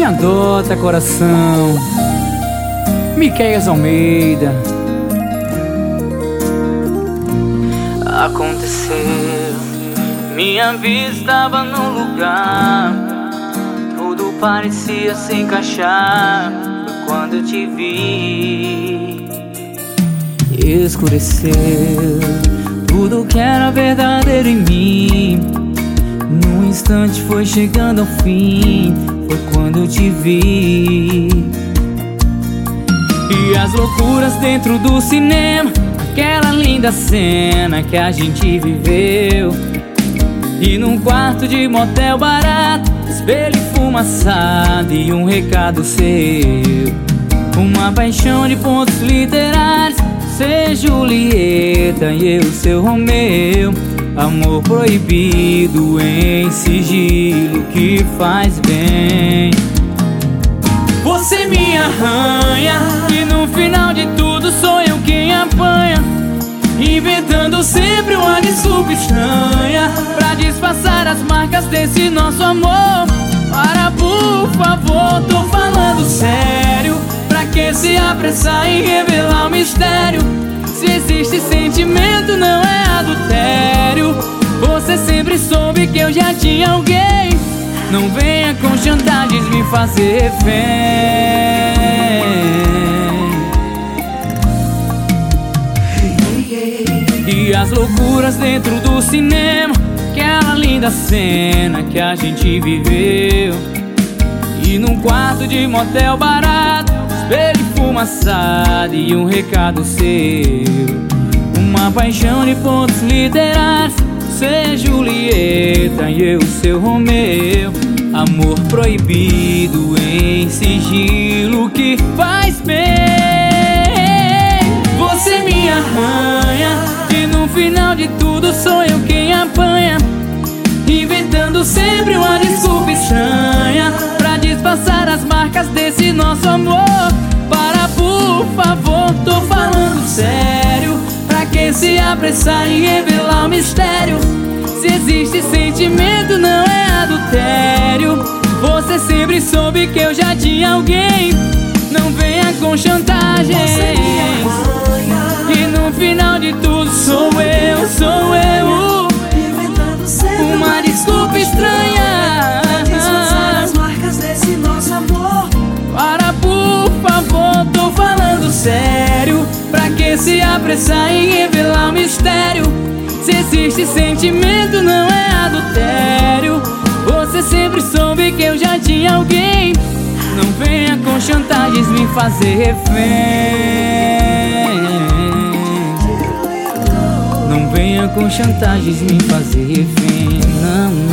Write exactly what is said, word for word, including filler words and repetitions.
adota coração. Miqueias Almeida. Aconteceu, minha vida estava no lugar, tudo parecia se encaixar. Foi quando eu te vi. Escureceu tudo que era verdadeiro em mim. Num instante foi chegando ao fim. Foi quando eu te vi. E as loucuras dentro do cinema, aquela linda cena que a gente viveu. E num quarto de motel barato, espelho esfumaçado e um recado seu. Uma paixão de pontos literários, você Julieta e eu seu Romeu. Amor proibido em sigilo que faz bem. Você me arranha e no final de tudo sou eu quem apanha, inventando sempre uma desculpa estranha pra disfarçar as marcas desse nosso amor. Para, por favor, tô falando sério. Pra que se apressar em revelar o mistério? Se existe sentimento, não é adultério. Você sempre soube que eu já tinha alguém. Não venha com chantagens me fazer refém. E as loucuras dentro do cinema, aquela linda cena que a gente viveu. E num quarto de motel barato, espelho esfumaçado e um recado seu. Uma paixão de pontos literários, você Julieta e eu seu Romeu. Amor proibido em sigilo que faz bem. Você me arranha e no final de tudo sou eu quem apanha, inventando sempre uma desculpa estranha pra disfarçar as marcas desse nosso amor. Para, por favor, tô falando sério. Pra que se apressar em revelar o mistério? Se existe sentimento, não é adultério. Você sempre soube que eu já tinha alguém. Não venha com chantagens. E no final de tudo sou eu, sou eu, uma desculpa estranha pra disfarçar as marcas desse nosso amor. Para, por favor, tô falando sério. Pra que se apressar em revelar o mistério? Se existe sentimento, não é adultério. Você sempre soube que eu já tinha alguém. Não venha com chantagens me fazer refém. Não venha com chantagens me fazer refém. Não,